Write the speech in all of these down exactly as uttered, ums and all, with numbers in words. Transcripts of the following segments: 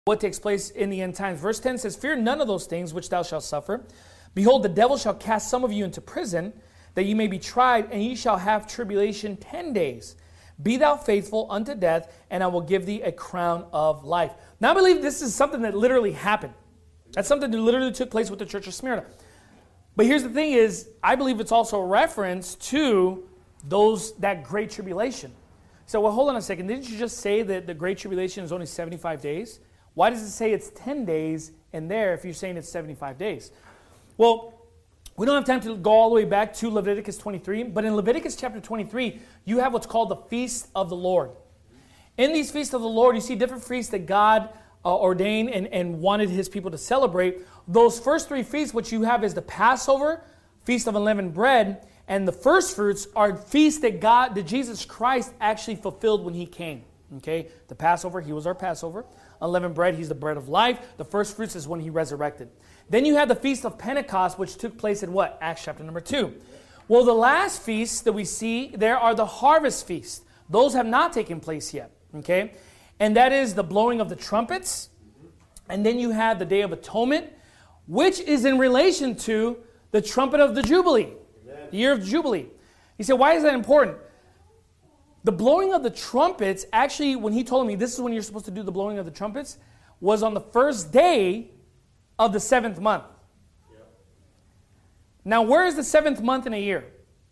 what takes place in the end times. Verse ten says, fear none of those things which thou shalt suffer. Behold, the devil shall cast some of you into prison, that ye may be tried, and ye shall have tribulation ten days. Be thou faithful unto death, and I will give thee a crown of life. Now I believe this is something that literally happened. That's something that literally took place with the church of Smyrna. But here's the thing is, I believe it's also a reference to those that great tribulation. So, well, hold on a second. Didn't you just say that the great tribulation is only seventy-five days? Why does it say it's ten days in there if you're saying it's seventy-five days? Well, we don't have time to go all the way back to Leviticus twenty-three, but in Leviticus chapter twenty-three, you have what's called the Feast of the Lord. In these Feasts of the Lord, you see different feasts that God uh, ordained and, and wanted His people to celebrate. Those first three feasts, what you have is the Passover, Feast of Unleavened Bread, and the first fruits are feasts that God, that Jesus Christ actually fulfilled when He came. Okay, the Passover, He was our Passover. Unleavened bread, He's the bread of life. The first fruits is when He resurrected. Then you have the Feast of Pentecost, which took place in what? Acts chapter number two. Well, the last feasts that we see there are the harvest feasts. Those have not taken place yet. Okay, and that is the blowing of the trumpets. And then you have the Day of Atonement, which is in relation to the trumpet of the Jubilee, Amen. The year of Jubilee. You say, why is that important? The blowing of the trumpets, actually, when he told me this is when you're supposed to do the blowing of the trumpets, was on the first day of the seventh month. Yep. Now, where is the seventh month in a year?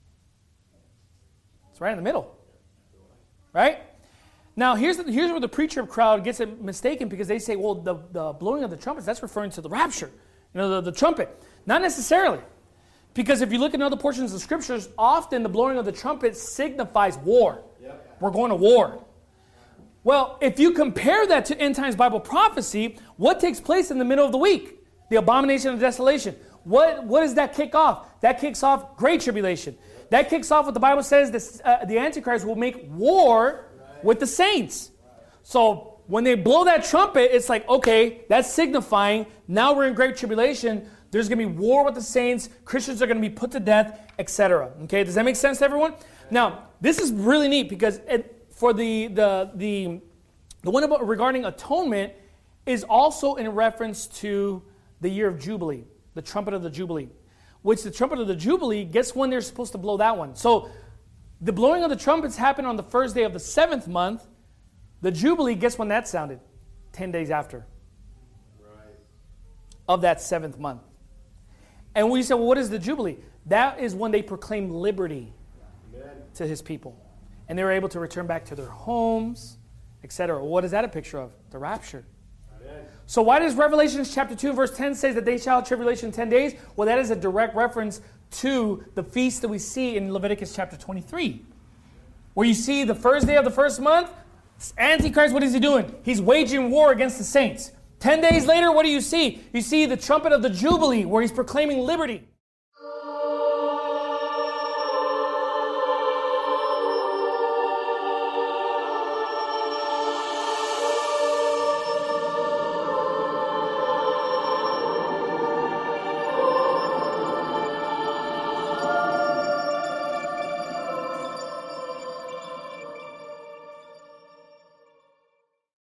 It's right in the middle. Right? Now, here's, the, here's where the preacher crowd gets it mistaken, because they say, well, the, the blowing of the trumpets, that's referring to the rapture. You know, the, the trumpet. Not necessarily. Because if you look at other portions of Scriptures, often the blowing of the trumpet signifies war. Yep. We're going to war. Well, if you compare that to end times Bible prophecy, what takes place in the middle of the week? The abomination of desolation. What, what does that kick off? That kicks off great tribulation. Yep. That kicks off what the Bible says this, uh, the Antichrist will make war right. with the saints. Right. So when they blow that trumpet, it's like, okay, that's signifying now we're in great tribulation. There's going to be war with the saints. Christians are going to be put to death, et cetera. Okay, does that make sense to everyone? Now, this is really neat because it, for the the the the one about regarding atonement is also in reference to the year of Jubilee, the trumpet of the Jubilee, which the trumpet of the Jubilee, guess when they're supposed to blow that one? So the blowing of the trumpets happened on the first day of the seventh month. The Jubilee, guess when that sounded? Ten days after. Right. Of that seventh month. And we say, well, what is the Jubilee? That is when they proclaim liberty Amen. To His people. And they were able to return back to their homes, et cetera. What is that a picture of? The rapture. Amen. So why does Revelation chapter two, verse ten say that they shall have tribulation ten days? Well, that is a direct reference to the feast that we see in Leviticus chapter twenty-three. Where you see the first day of the first month, Antichrist, what is he doing? He's waging war against the saints. Ten days later, what do you see? You see the trumpet of the Jubilee, where he's proclaiming liberty.